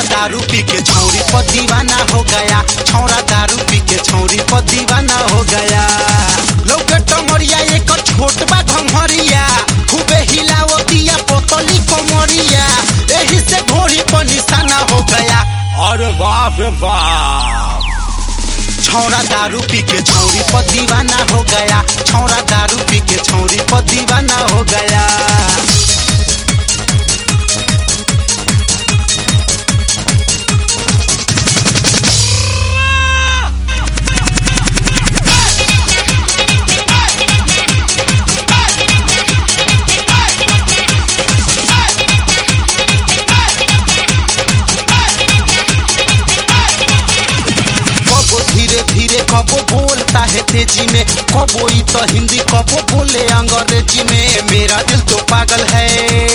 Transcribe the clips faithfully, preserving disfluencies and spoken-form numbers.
दारू पी के छौरी पर दीवाना हो गया, छौरा दारू पी के छौरी पर दीवाना हो गया। लौके टंगरिया एक छोट बा घंघरिया, खूबे हिलावतिया पोतली कोमरिया, एही से घोड़ी पर निशाना हो गया। अरे बाप रे बाप, छौरा दारू पी के छौरी पर दीवाना हो गया, छौरा दारू पी के छौरी पर दीवाना हो गया। धीरे कबो बोलता है तेजी में, कबो ही तो हिंदी कबो बोले अंग्रेजी में। मेरा दिल तो पागल है,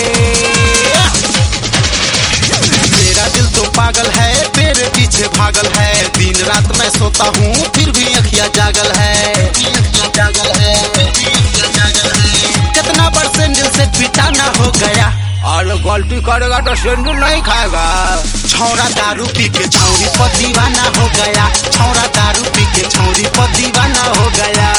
मेरा दिल तो पागल है, तेरे पीछे भागल है। दिन रात मैं सोता हूँ फिर भी अखियाँ जागल है, जागल है, जागल है। कितना बड़ सैंडल से पिटाना हो गया। अरे गलती करेगा तो सैंडल नहीं खाएगा। छौरा दारू पी के छौरी पर दीवाना हो गया, छौरा दारू पी के छौरी पर दीवाना हो गया।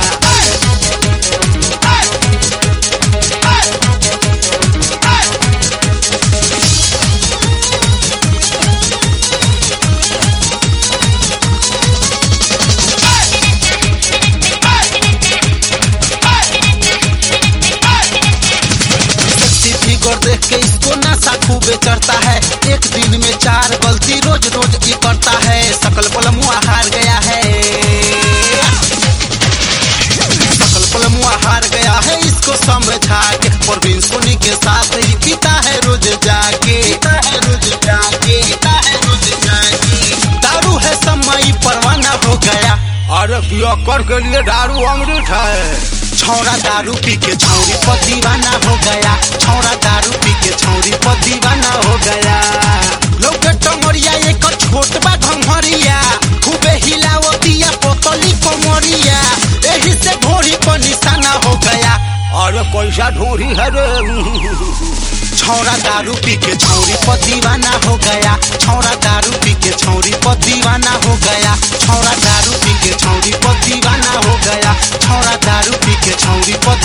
फिगर देख के इसको नशा खूबे चढ़ता है, एक दिन में चार गलती रोज रोज ये करता है। सकल पलमुआ हार गया है, सकल पलमुआ हार गया है, इसको समझा के परवीन सोनी के साथ ही पीता है रोज जाके, पीता है रोज जाके, पीता है रोज जाके। दारू है समय परवाना हो गया। अरे पियक्कर के लिए दारू अमृत है। छौरा दारू पी के छौरी पर दीवाना हो गया, छौरा दारू पी के छौरी पर दीवाना हो गया। लौके टंगरिया एक छोट बा घंघरिया, खूबे हिलावतिया पोतली कोमरिया, एही से घोड़ी पर निशाना हो गया। अरे कैसा ढोरी है रे। छौरा दारू पी के छौरी पर दीवाना हो गया, छौरा दारू पी के छौरी पर दीवाना हो गया, छौरा दारू पी के छौरी पर दीवाना हो गया, छौरा दारू पी के छौरी पर